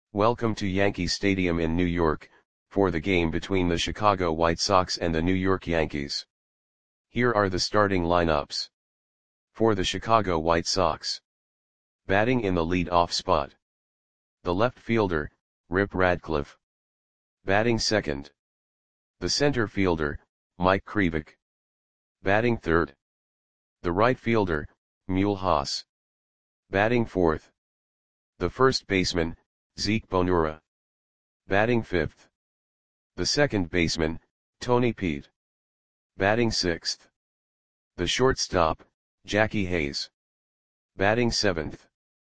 Welcome to Yankee Stadium in New York, for the game between the Chicago White Sox and the New York Yankees. Here are the starting lineups. For the Chicago White Sox. Batting in the lead-off spot. The left fielder, Rip Radcliffe. Batting second. The center fielder, Mike Krivik. Batting third. The right fielder, Mule Haas. Batting fourth. The first baseman, Zeke Bonura. Batting fifth. The second baseman, Tony Pete. Batting sixth. The shortstop, Jackie Hayes. Batting seventh.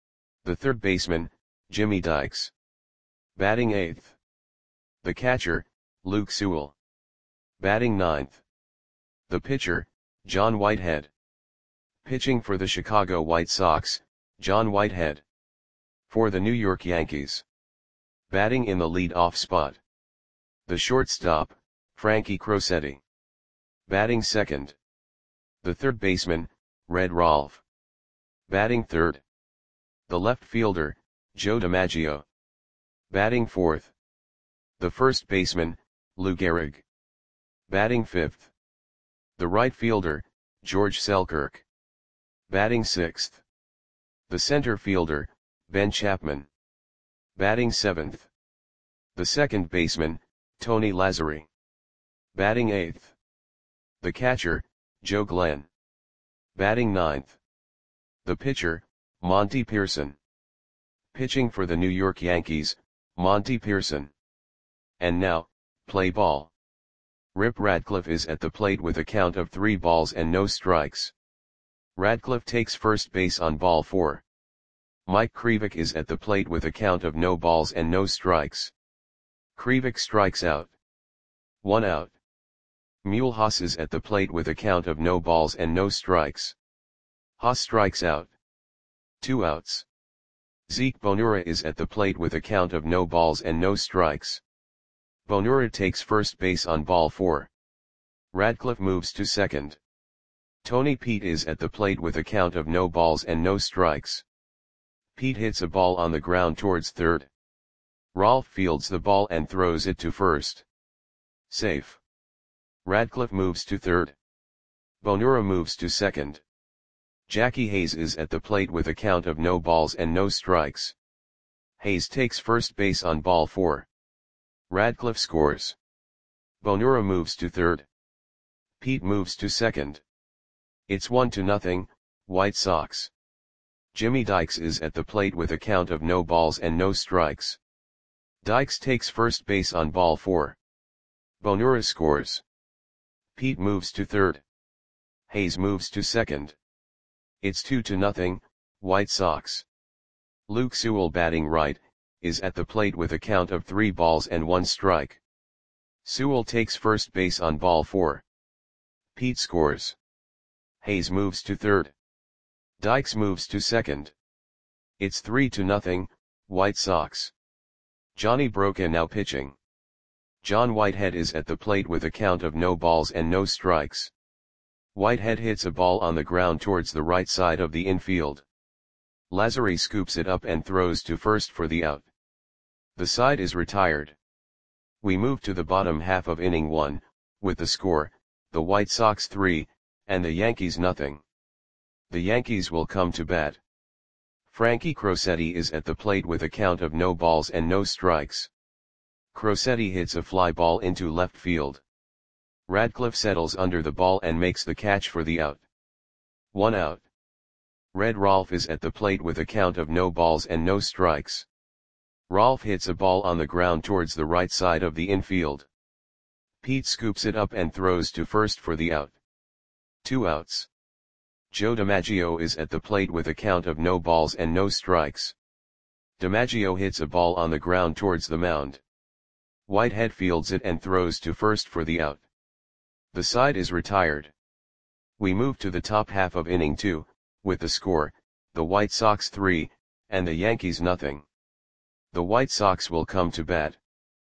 The third baseman, Jimmy Dykes. Batting eighth. The catcher, Luke Sewell. Batting ninth. The pitcher, John Whitehead. Pitching for the Chicago White Sox, John Whitehead. For the New York Yankees. Batting in the lead-off spot. The shortstop, Frankie Crosetti. Batting second. The third baseman, Red Rolfe. Batting third. The left fielder, Joe DiMaggio. Batting fourth. The first baseman, Lou Gehrig. Batting fifth. The right fielder, George Selkirk. Batting sixth. The center fielder, Ben Chapman. Batting seventh. The second baseman, Tony Lazzeri. Batting eighth. The catcher, Joe Glenn. Batting ninth. The pitcher, Monty Pearson. Pitching for the New York Yankees, Monty Pearson. And now, play ball. Rip Radcliffe is at the plate with a count of 3 balls and no strikes. Radcliffe takes first base on ball 4. Mike Krivik is at the plate with a count of no balls and no strikes. Krivik strikes out. 1 out. Mule Haas is at the plate with a count of no balls and no strikes. Haas strikes out. 2 outs. Zeke Bonura is at the plate with a count of no balls and no strikes. Bonura takes first base on ball 4. Radcliffe moves to second. Tony Pete is at the plate with a count of no balls and no strikes. Pete hits a ball on the ground towards third. Rolfe fields the ball and throws it to first. Safe. Radcliffe moves to third. Bonura moves to second. Jackie Hayes is at the plate with a count of no balls and no strikes. Hayes takes first base on ball 4. Radcliffe scores. Bonura moves to third. Pete moves to second. It's 1-0, White Sox. Jimmy Dykes is at the plate with a count of no balls and no strikes. Dykes takes first base on ball 4. Bonura scores. Pete moves to third. Hayes moves to second. It's 2-0, White Sox. Luke Sewell, batting right, is at the plate with a count of 3 balls and 1 strike. Sewell takes first base on ball 4. Pete scores. Hayes moves to third. Dykes moves to second. It's 3-0, White Sox. Johnny Broca now pitching. John Whitehead is at the plate with a count of no balls and no strikes. Whitehead hits a ball on the ground towards the right side of the infield. Lazzeri scoops it up and throws to first for the out. The side is retired. We move to the bottom half of inning 1, with the score, the White Sox 3, and the Yankees 0. The Yankees will come to bat. Frankie Crosetti is at the plate with a count of no balls and no strikes. Crosetti hits a fly ball into left field. Radcliffe settles under the ball and makes the catch for the out. 1 out. Red Rolfe is at the plate with a count of no balls and no strikes. Rolfe hits a ball on the ground towards the right side of the infield. Pete scoops it up and throws to first for the out. 2 outs. Joe DiMaggio is at the plate with a count of no balls and no strikes. DiMaggio hits a ball on the ground towards the mound. Whitehead fields it and throws to first for the out. The side is retired. We move to the top half of inning 2, with the score, the White Sox 3, and the Yankees 0. The White Sox will come to bat.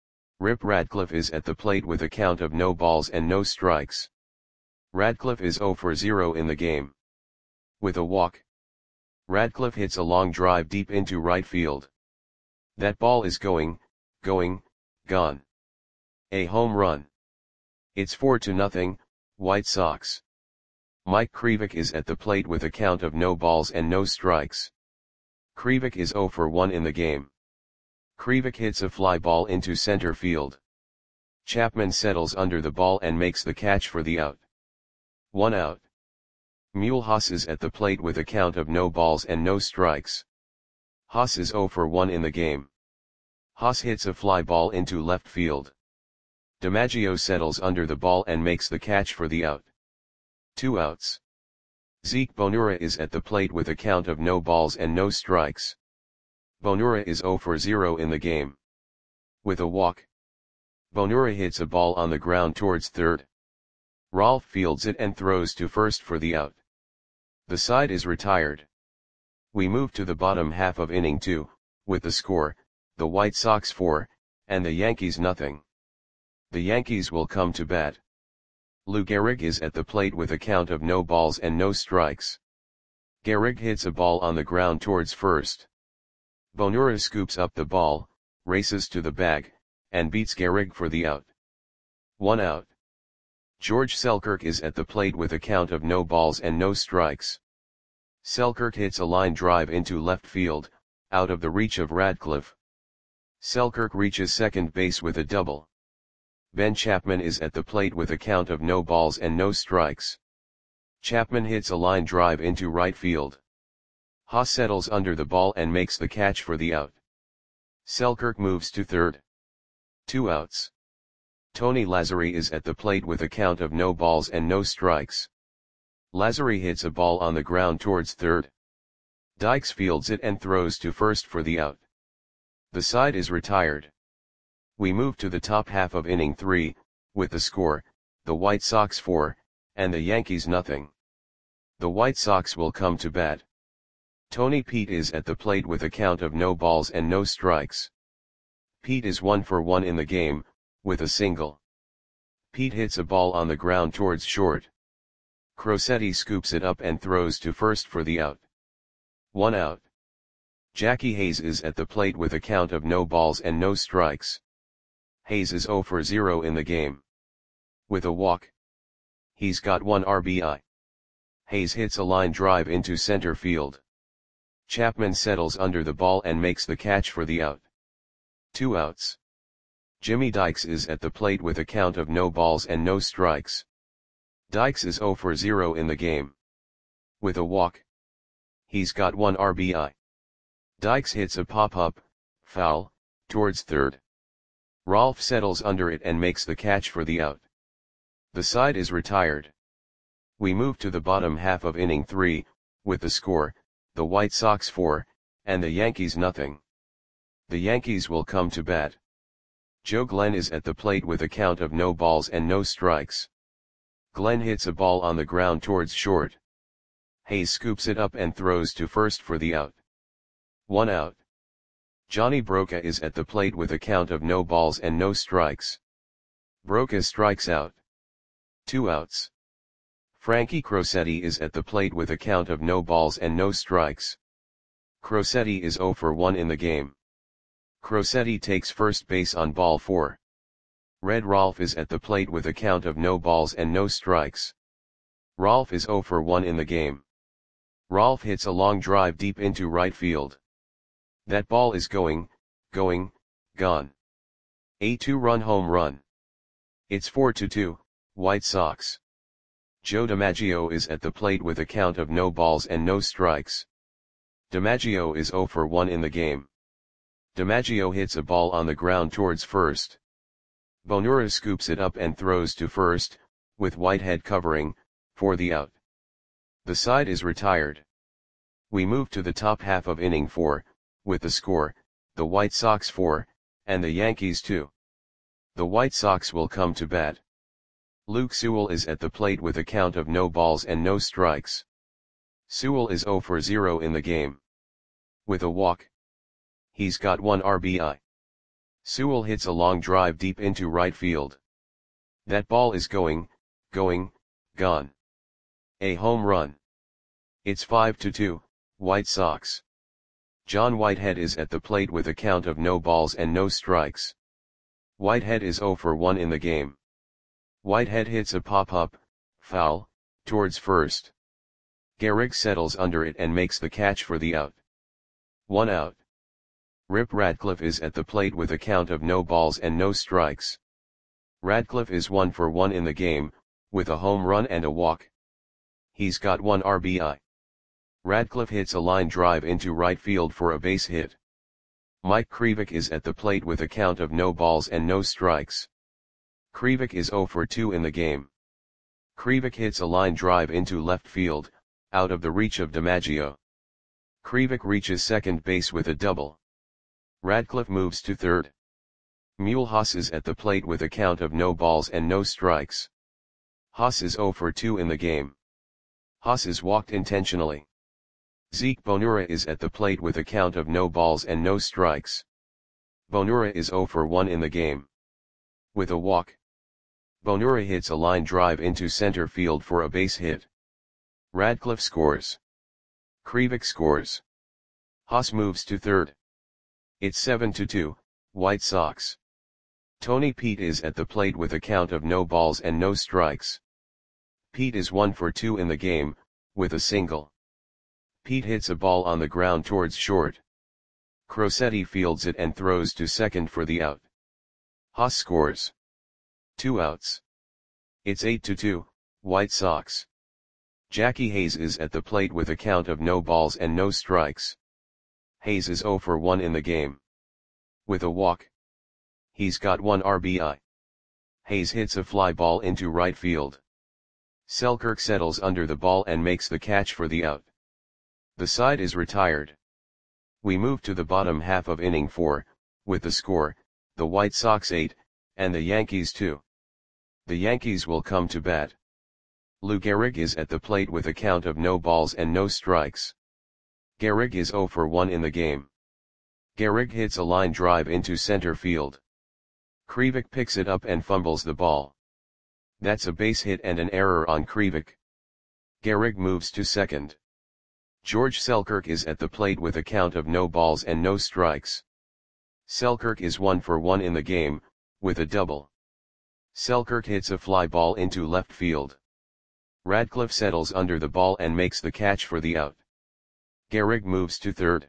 Rip Radcliffe is at the plate with a count of no balls and no strikes. Radcliffe is 0 for 0 in the game. With a walk, Radcliffe hits a long drive deep into right field. That ball is going, gone. A home run. It's 4-0, White Sox. Mike Krivik is at the plate with a count of no balls and no strikes. Krivik is 0 for 1 in the game. Krivik hits a fly ball into center field. Chapman settles under the ball and makes the catch for the out. 1 out. Mulhouse is at the plate with a count of no balls and no strikes. Haas is 0 for 1 in the game. Haas hits a fly ball into left field. DiMaggio settles under the ball and makes the catch for the out. 2 outs. Zeke Bonura is at the plate with a count of no balls and no strikes. Bonura is 0 for 0 in the game. With a walk, Bonura hits a ball on the ground towards third. Rolfe fields it and throws to first for the out. The side is retired. We move to the bottom half of inning 2, with the score, the White Sox 4, and the Yankees nothing. The Yankees will come to bat. Lou Gehrig is at the plate with a count of no balls and no strikes. Gehrig hits a ball on the ground towards first. Bonura scoops up the ball, races to the bag, and beats Gehrig for the out. 1 out. George Selkirk is at the plate with a count of no balls and no strikes. Selkirk hits a line drive into left field, out of the reach of Radcliffe. Selkirk reaches second base with a double. Ben Chapman is at the plate with a count of no balls and no strikes. Chapman hits a line drive into right field. Haas settles under the ball and makes the catch for the out. Selkirk moves to third. 2 outs. Tony Lazzeri is at the plate with a count of no balls and no strikes. Lazzeri hits a ball on the ground towards third. Dykes fields it and throws to first for the out. The side is retired. We move to the top half of inning 3, with the score, the White Sox 4, and the Yankees nothing. The White Sox will come to bat. Tony Pete is at the plate with a count of no balls and no strikes. Pete is 1 for 1 in the game, with a single. Pete hits a ball on the ground towards short. Crosetti scoops it up and throws to first for the out. 1 out. Jackie Hayes is at the plate with a count of no balls and no strikes. Hayes is 0 for 0 in the game. With a walk, he's got 1 RBI. Hayes hits a line drive into center field. Chapman settles under the ball and makes the catch for the out. 2 outs. Jimmy Dykes is at the plate with a count of no balls and no strikes. Dykes is 0 for 0 in the game. With a walk, he's got 1 RBI. Dykes hits a pop-up, foul, towards third. Rolfe settles under it and makes the catch for the out. The side is retired. We move to the bottom half of inning 3, with the score, the White Sox 4, and the Yankees nothing. The Yankees will come to bat. Joe Glenn is at the plate with a count of no balls and no strikes. Glenn hits a ball on the ground towards short. Hayes scoops it up and throws to first for the out. 1 out. Johnny Broca is at the plate with a count of no balls and no strikes. Broca strikes out. 2 outs. Frankie Crosetti is at the plate with a count of no balls and no strikes. Crosetti is 0 for 1 in the game. Crosetti takes first base on ball 4. Red Rolfe is at the plate with a count of no balls and no strikes. Rolfe is 0 for 1 in the game. Rolfe hits a long drive deep into right field. That ball is going, gone. A 2-run home run. It's 4-2, White Sox. Joe DiMaggio is at the plate with a count of no balls and no strikes. DiMaggio is 0 for 1 in the game. DiMaggio hits a ball on the ground towards first. Bonura scoops it up and throws to first, with Whitehead covering, for the out. The side is retired. We move to the top half of inning 4, with the score, the White Sox 4, and the Yankees 2. The White Sox will come to bat. Luke Sewell is at the plate with a count of no balls and no strikes. Sewell is 0 for 0 in the game. With a walk, he's got 1 RBI. Sewell hits a long drive deep into right field. That ball is going, gone. A home run. It's 5-2, White Sox. John Whitehead is at the plate with a count of no balls and no strikes. Whitehead is 0 for 1 in the game. Whitehead hits a pop-up, foul, towards first. Gehrig settles under it and makes the catch for the out. 1 out. Rip Radcliffe is at the plate with a count of no balls and no strikes. Radcliffe is 1 for 1 in the game, with a home run and a walk. He's got 1 RBI. Radcliffe hits a line drive into right field for a base hit. Mike Krivik is at the plate with a count of no balls and no strikes. Krivik is 0 for 2 in the game. Krivik hits a line drive into left field, out of the reach of DiMaggio. Krivik reaches second base with a double. Radcliffe moves to third. Mule Haas is at the plate with a count of no balls and no strikes. Haas is 0 for 2 in the game. Haas is walked intentionally. Zeke Bonura is at the plate with a count of no balls and no strikes. Bonura is 0 for 1 in the game. With a walk. Bonura hits a line drive into center field for a base hit. Radcliffe scores. Krivik scores. Haas moves to third. It's 7-2, White Sox. Tony Pete is at the plate with a count of no balls and no strikes. Pete is 1 for 2 in the game, with a single. Pete hits a ball on the ground towards short. Crosetti fields it and throws to second for the out. Haas scores. 2 outs. It's 8-2, White Sox. Jackie Hayes is at the plate with a count of no balls and no strikes. Hayes is 0 for 1 in the game. With a walk. He's got 1 RBI. Hayes hits a fly ball into right field. Selkirk settles under the ball and makes the catch for the out. The side is retired. We move to the bottom half of inning 4, with the score, the White Sox 8, and the Yankees 2. The Yankees will come to bat. Lou Gehrig is at the plate with a count of no balls and no strikes. Gehrig is 0 for 1 in the game. Gehrig hits a line drive into center field. Krivik picks it up and fumbles the ball. That's a base hit and an error on Krivik. Gehrig moves to second. George Selkirk is at the plate with a count of no balls and no strikes. Selkirk is 1 for 1 in the game, with a double. Selkirk hits a fly ball into left field. Radcliffe settles under the ball and makes the catch for the out. Gehrig moves to third.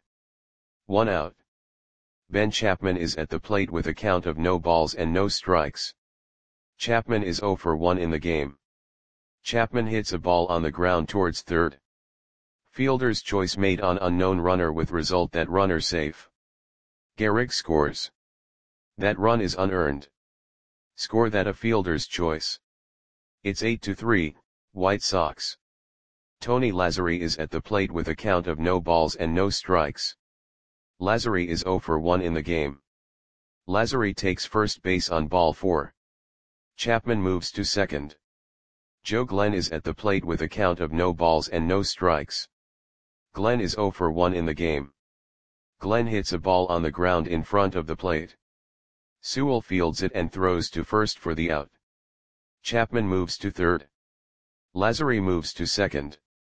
1 out. Ben Chapman is at the plate with a count of no balls and no strikes. Chapman is 0 for 1 in the game. Chapman hits a ball on the ground towards third. Fielder's choice made on unknown runner with result that runner safe. Gehrig scores. That run is unearned. Score that a fielder's choice. It's 8-3, White Sox. Tony Lazzari is at the plate with a count of no balls and no strikes. Lazzari is 0 for 1 in the game. Lazzari takes first base on ball 4. Chapman moves to second. Joe Glenn is at the plate with a count of no balls and no strikes. Glenn is 0 for 1 in the game. Glenn hits a ball on the ground in front of the plate. Sewell fields it and throws to first for the out. Chapman moves to third. Lazzari moves to second.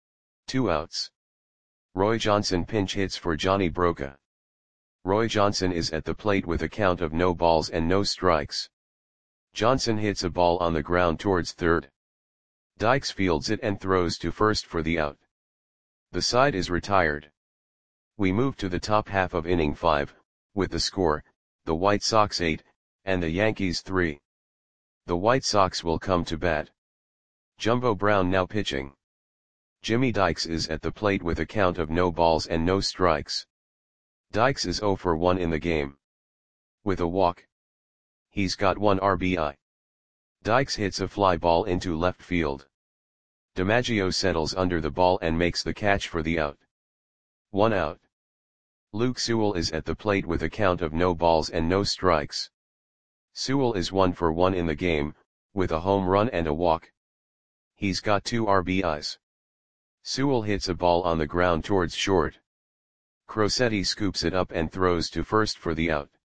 2 outs. Roy Johnson pinch hits for Johnny Broca. Roy Johnson is at the plate with a count of no balls and no strikes. Johnson hits a ball on the ground towards third. Dykes fields it and throws to first for the out. The side is retired. We move to the top half of inning 5, with the score, the White Sox 8, and the Yankees 3. The White Sox will come to bat. Jumbo Brown now pitching. Jimmy Dykes is at the plate with a count of no balls and no strikes. Dykes is 0 for 1 in the game. With a walk. He's got 1 RBI. Dykes hits a fly ball into left field. DiMaggio settles under the ball and makes the catch for the out. 1 out. Luke Sewell is at the plate with a count of no balls and no strikes. Sewell is 1 for 1 in the game, with a home run and a walk. He's got 2 RBIs. Sewell hits a ball on the ground towards short. Crosetti scoops it up and throws to first for the out.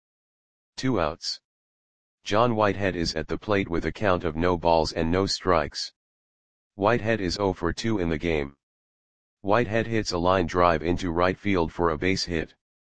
2 outs. John Whitehead is at the plate with a count of no balls and no strikes. Whitehead is 0 for 2 in the game. Whitehead hits a line drive into right field for a base hit.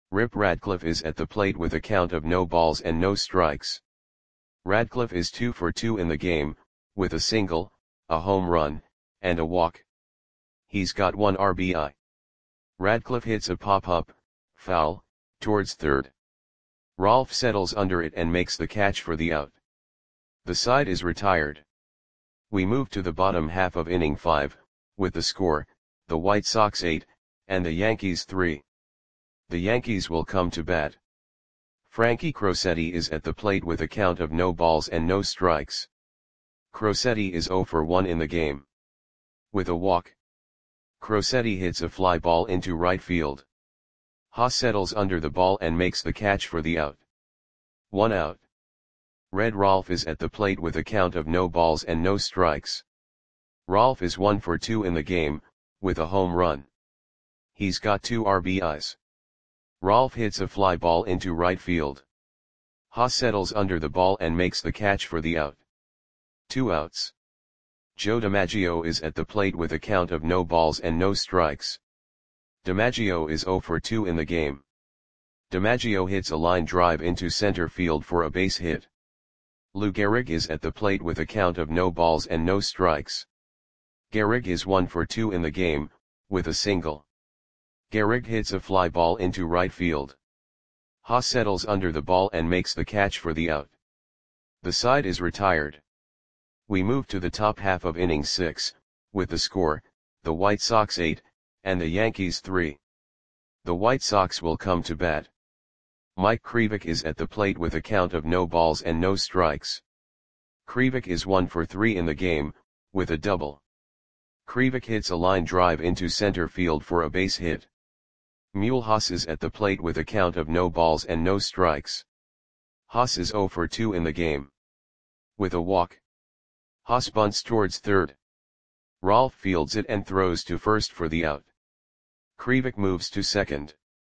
Rip Radcliffe is at the plate with a count of no balls and no strikes. Radcliffe is 2 for 2 in the game, with a single, a home run, and a walk. He's got 1 RBI. Radcliffe hits a pop-up, foul, towards third. Rolfe settles under it and makes the catch for the out. The side is retired. We move to the bottom half of inning 5, with the score, the White Sox 8, and the Yankees 3. The Yankees will come to bat. Frankie Crosetti is at the plate with a count of no balls and no strikes. Crosetti is 0 for 1 in the game. With a walk. Crosetti hits a fly ball into right field. Haas settles under the ball and makes the catch for the out. 1 out. Red Rolfe is at the plate with a count of no balls and no strikes. Rolfe is 1 for 2 in the game, with a home run. He's got 2 RBIs. Rolfe hits a fly ball into right field. Haas settles under the ball and makes the catch for the out. 2 outs. Joe DiMaggio is at the plate with a count of no balls and no strikes. DiMaggio is 0 for 2 in the game. DiMaggio hits a line drive into center field for a base hit. Lou Gehrig is at the plate with a count of no balls and no strikes. Gehrig is 1 for 2 in the game, with a single. Gehrig hits a fly ball into right field. Haas settles under the ball and makes the catch for the out. The side is retired. We move to the top half of inning 6, with the score, the White Sox 8, and the Yankees 3. The White Sox will come to bat. Mike Krivik is at the plate with a count of no balls and no strikes. Krivik is 1 for 3 in the game, with a double. Krivik hits a line drive into center field for a base hit. Mule Haas is at the plate with a count of no balls and no strikes. Haas is 0 for 2 in the game. With a walk. Haas bunts towards third. Rolfe fields it and throws to first for the out. Krivik moves to second.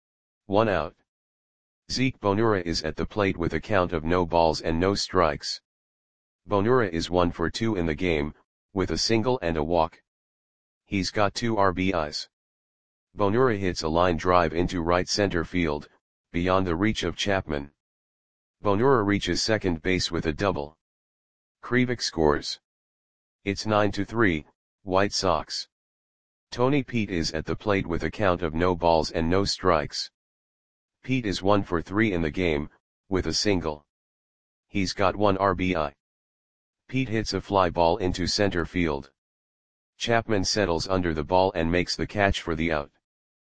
1 out. Zeke Bonura is at the plate with a count of no balls and no strikes. Bonura is 1 for 2 in the game, with a single and a walk. He's got 2 RBIs. Bonura hits a line drive into right center field, beyond the reach of Chapman. Bonura reaches second base with a double. Krivik scores. It's 9-3, White Sox. Tony Pete is at the plate with a count of no balls and no strikes. Pete is 1 for 3 in the game, with a single. He's got 1 RBI. Pete hits a fly ball into center field. Chapman settles under the ball and makes the catch for the out.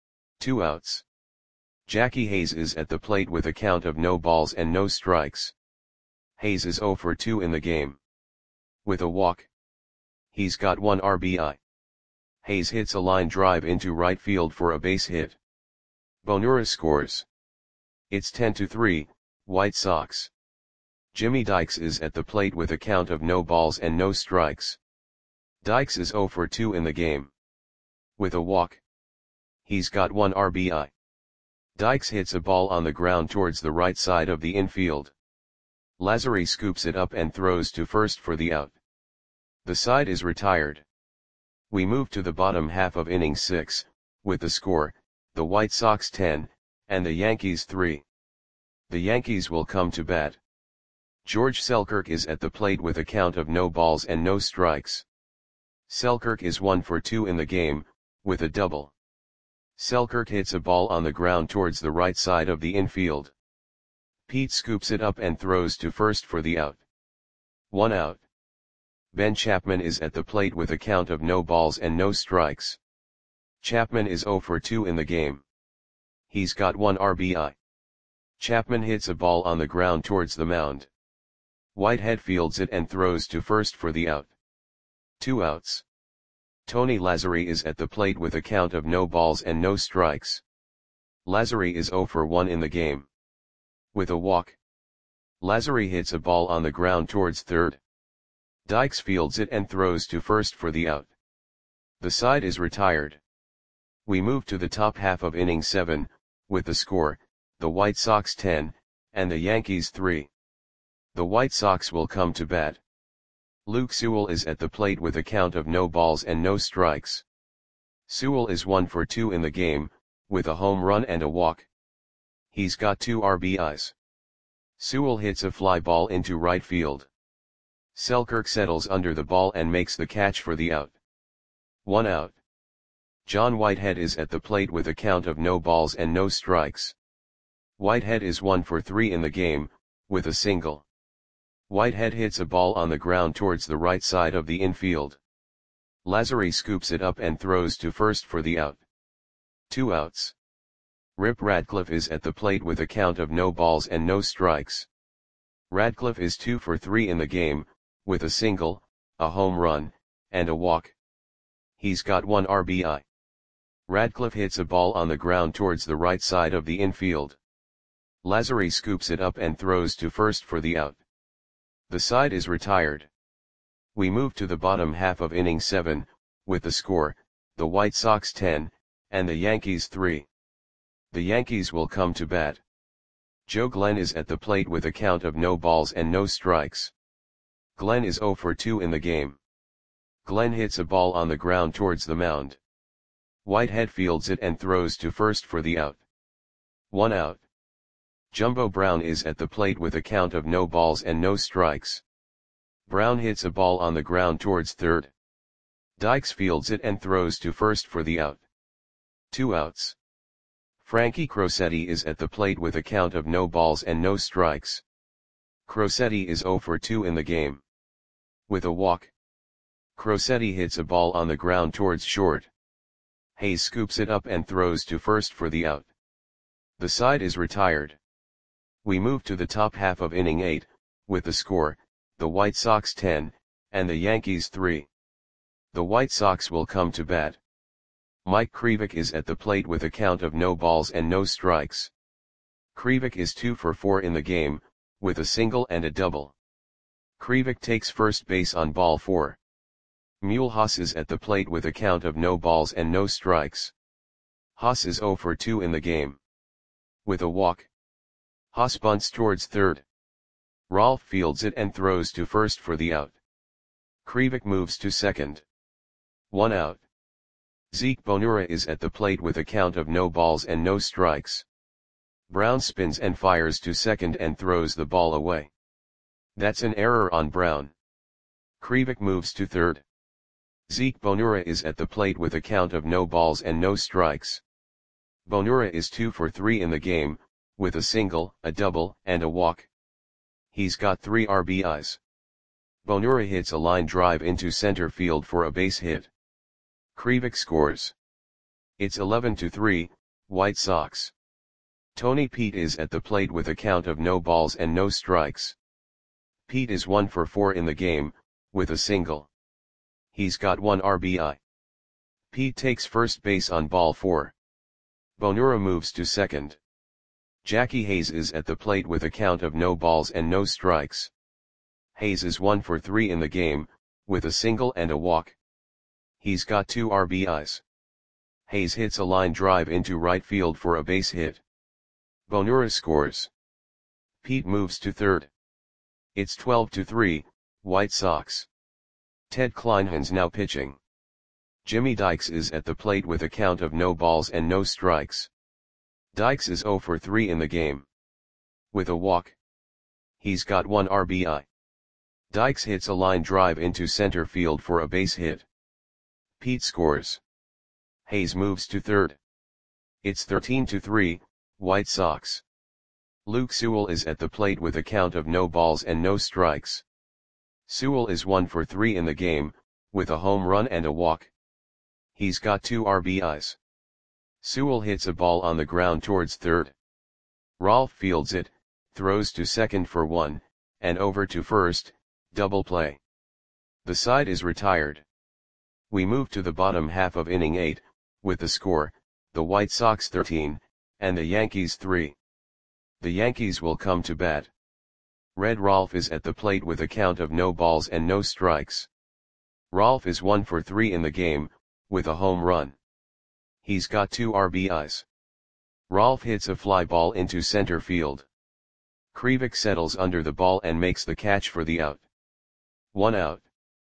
2 outs. Jackie Hayes is at the plate with a count of no balls and no strikes. Hayes is 0 for 2 in the game. With a walk. He's got 1 RBI. Hayes hits a line drive into right field for a base hit. Bonura scores. It's 10-3, White Sox. Jimmy Dykes is at the plate with a count of no balls and no strikes. Dykes is 0 for 2 in the game. With a walk. He's got 1 RBI. Dykes hits a ball on the ground towards the right side of the infield. Lazary scoops it up and throws to first for the out. The side is retired. We move to the bottom half of inning 6, with the score, the White Sox 10, and the Yankees 3. The Yankees will come to bat. George Selkirk is at the plate with a count of no balls and no strikes. Selkirk is 1 for 2 in the game, with a double. Selkirk hits a ball on the ground towards the right side of the infield. Pete scoops it up and throws to first for the out. 1 out. Ben Chapman is at the plate with a count of no balls and no strikes. Chapman is 0 for 2 in the game. He's got 1 RBI. Chapman hits a ball on the ground towards the mound. Whitehead fields it and throws to first for the out. 2 outs. Tony Lazary is at the plate with a count of no balls and no strikes. Lazary is 0 for 1 in the game. With a walk. Lazary hits a ball on the ground towards third. Dykes fields it and throws to first for the out. The side is retired. We move to the top half of inning 7, with the score, the White Sox 10, and the Yankees 3. The White Sox will come to bat. Luke Sewell is at the plate with a count of no balls and no strikes. Sewell is 1 for 2 in the game, with a home run and a walk. He's got 2 RBIs. Sewell hits a fly ball into right field. Selkirk settles under the ball and makes the catch for the out. 1 out. John Whitehead is at the plate with a count of no balls and no strikes. Whitehead is 1 for 3 in the game, with a single. Whitehead hits a ball on the ground towards the right side of the infield. Lazary scoops it up and throws to first for the out. 2 outs. Rip Radcliffe is at the plate with a count of no balls and no strikes. Radcliffe is 2 for 3 in the game, with a single, a home run, and a walk. He's got 1 RBI. Radcliffe hits a ball on the ground towards the right side of the infield. Lazary scoops it up and throws to first for the out. The side is retired. We move to the bottom half of inning 7, with the score, the White Sox 10, and the Yankees 3. The Yankees will come to bat. Joe Glenn is at the plate with a count of no balls and no strikes. Glenn is 0 for 2 in the game. Glenn hits a ball on the ground towards the mound. Whitehead fields it and throws to first for the out. 1 out. Jumbo Brown is at the plate with a count of no balls and no strikes. Brown hits a ball on the ground towards third. Dykes fields it and throws to first for the out. 2 outs. Frankie Crosetti is at the plate with a count of no balls and no strikes. Crosetti is 0 for 2 in the game. With a walk. Crosetti hits a ball on the ground towards short. Hayes scoops it up and throws to first for the out. The side is retired. We move to the top half of inning 8, with the score, the White Sox 10, and the Yankees 3. The White Sox will come to bat. Mike Krivik is at the plate with a count of no balls and no strikes. Krivik is 2 for 4 in the game, with a single and a double. Krivik takes first base on ball 4. Mule Haas is at the plate with a count of no balls and no strikes. Haas is 0 for 2 in the game. With a walk. Haas bunts towards third. Rolfe fields it and throws to first for the out. Krivik moves to second. 1 out. Zeke Bonura is at the plate with a count of no balls and no strikes. Brown spins and fires to second and throws the ball away. That's an error on Brown. Krivik moves to third. Zeke Bonura is at the plate with a count of no balls and no strikes. Bonura is 2 for 3 in the game, with a single, a double, and a walk. He's got 3 RBIs. Bonura hits a line drive into center field for a base hit. Krivik scores. It's 11-3, White Sox. Tony Pete is at the plate with a count of no balls and no strikes. Pete is 1 for 4 in the game, with a single. He's got 1 RBI. Pete takes first base on ball 4. Bonura moves to second. Jackie Hayes is at the plate with a count of no balls and no strikes. Hayes is 1 for 3 in the game, with a single and a walk. He's got 2 RBIs. Hayes hits a line drive into right field for a base hit. Bonura scores. Pete moves to third. It's 12-3, White Sox. Ted Kleinhen's now pitching. Jimmy Dykes is at the plate with a count of no balls and no strikes. Dykes is 0 for 3 in the game. With a walk. He's got 1 RBI. Dykes hits a line drive into center field for a base hit. Pete scores. Hayes moves to third. It's 13-3, White Sox. Luke Sewell is at the plate with a count of no balls and no strikes. Sewell is 1 for 3 in the game, with a home run and a walk. He's got 2 RBIs. Sewell hits a ball on the ground towards third. Rolfe fields it, throws to second for 1, and over to first, double play. The side is retired. We move to the bottom half of inning 8, with the score, the White Sox 13, and the Yankees 3. The Yankees will come to bat. Red Rolfe is at the plate with a count of no balls and no strikes. Rolfe is 1 for 3 in the game, with a home run. He's got 2 RBIs. Rolfe hits a fly ball into center field. Krivik settles under the ball and makes the catch for the out. 1 out.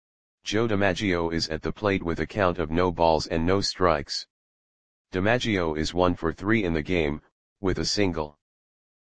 Joe DiMaggio is at the plate with a count of no balls and no strikes. DiMaggio is 1 for 3 in the game, with a single.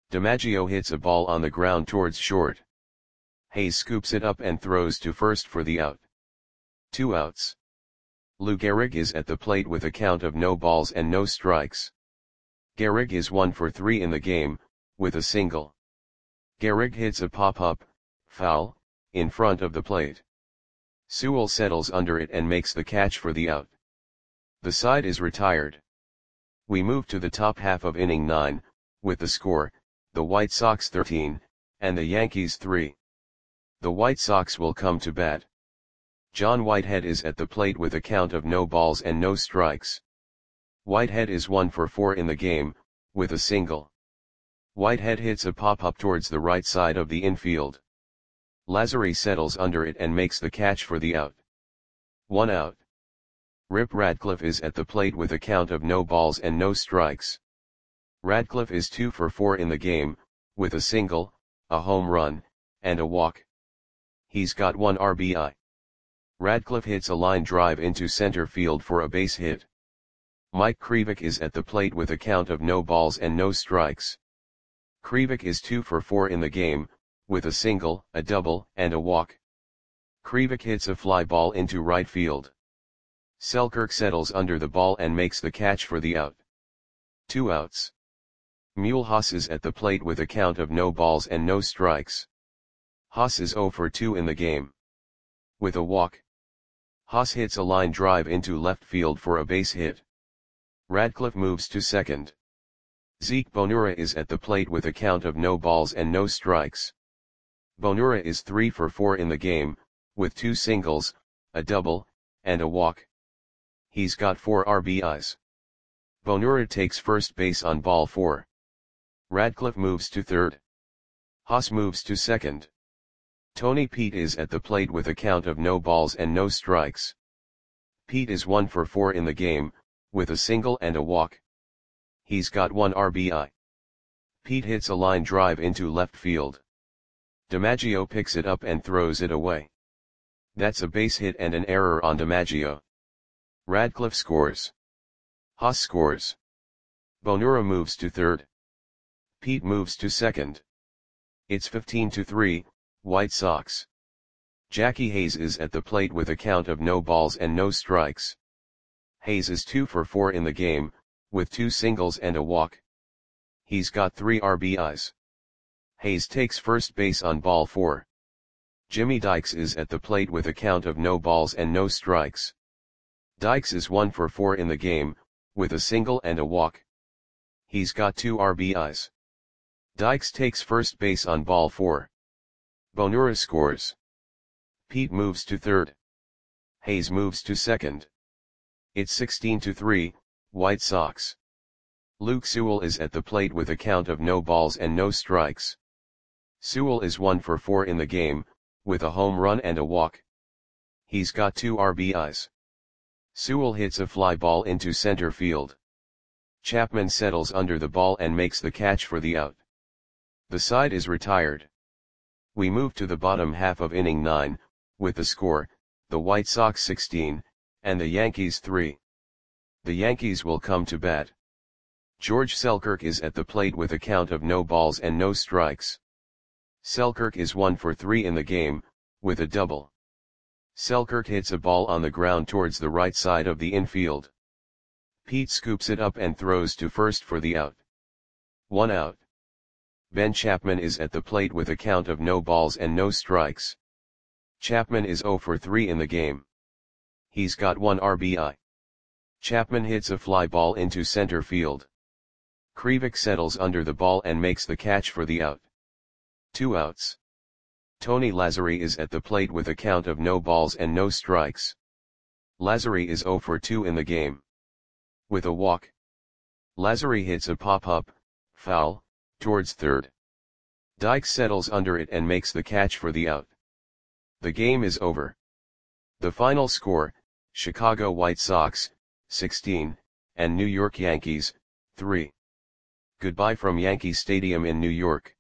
DiMaggio hits a ball on the ground towards short. Hayes scoops it up and throws to first for the out. 2 outs. Lou Gehrig is at the plate with a count of no balls and no strikes. Gehrig is 1 for 3 in the game, with a single. Gehrig hits a pop-up, foul, in front of the plate. Sewell settles under it and makes the catch for the out. The side is retired. We move to the top half of inning 9, with the score, the White Sox 13, and the Yankees 3. The White Sox will come to bat. John Whitehead is at the plate with a count of no balls and no strikes. Whitehead is 1 for 4 in the game, with a single. Whitehead hits a pop-up towards the right side of the infield. Lazzeri settles under it and makes the catch for the out. 1 out. Rip Radcliffe is at the plate with a count of no balls and no strikes. Radcliffe is 2 for 4 in the game, with a single, a home run, and a walk. He's got 1 RBI. Radcliffe hits a line drive into center field for a base hit. Mike Krivik is at the plate with a count of no balls and no strikes. Krivik is 2 for 4 in the game, with a single, a double, and a walk. Krivik hits a fly ball into right field. Selkirk settles under the ball and makes the catch for the out. 2 outs. Mulhouse is at the plate with a count of no balls and no strikes. Haas is 0 for 2 in the game. With a walk. Haas hits a line drive into left field for a base hit. Radcliffe moves to second. Zeke Bonura is at the plate with a count of no balls and no strikes. Bonura is 3 for 4 in the game, with 2 singles, a double, and a walk. He's got 4 RBIs. Bonura takes first base on ball 4. Radcliffe moves to third. Haas moves to second. Tony Pete is at the plate with a count of no balls and no strikes. Pete is 1 for 4 in the game, with a single and a walk. He's got 1 RBI. Pete hits a line drive into left field. DiMaggio picks it up and throws it away. That's a base hit and an error on DiMaggio. Radcliffe scores. Haas scores. Bonura moves to third. Pete moves to second. It's 15-3, White Sox. Jackie Hayes is at the plate with a count of no balls and no strikes. Hayes is 2 for 4 in the game, with 2 singles and a walk. He's got 3 RBIs. Hayes takes first base on ball 4. Jimmy Dykes is at the plate with a count of no balls and no strikes. Dykes is 1 for 4 in the game, with a single and a walk. He's got 2 RBIs. Dykes takes first base on ball 4. Bonura scores. Pete moves to third. Hayes moves to second. It's 16-3, White Sox. Luke Sewell is at the plate with a count of no balls and no strikes. Sewell is 1 for 4 in the game, with a home run and a walk. He's got 2 RBIs. Sewell hits a fly ball into center field. Chapman settles under the ball and makes the catch for the out. The side is retired. We move to the bottom half of inning 9, with the score, the White Sox 16, and the Yankees 3. The Yankees will come to bat. George Selkirk is at the plate with a count of no balls and no strikes. Selkirk is 1 for 3 in the game, with a double. Selkirk hits a ball on the ground towards the right side of the infield. Pete scoops it up and throws to first for the out. 1 out. Ben Chapman is at the plate with a count of no balls and no strikes. Chapman is 0 for 3 in the game. He's got 1 RBI. Chapman hits a fly ball into center field. Krivik settles under the ball and makes the catch for the out. 2 outs. Tony Lazzeri is at the plate with a count of no balls and no strikes. Lazzeri is 0 for 2 in the game. With a walk. Lazzeri hits a pop-up, foul, towards third. Dykes settles under it and makes the catch for the out. The game is over. The final score, Chicago White Sox, 16, and New York Yankees, 3. Goodbye from Yankee Stadium in New York.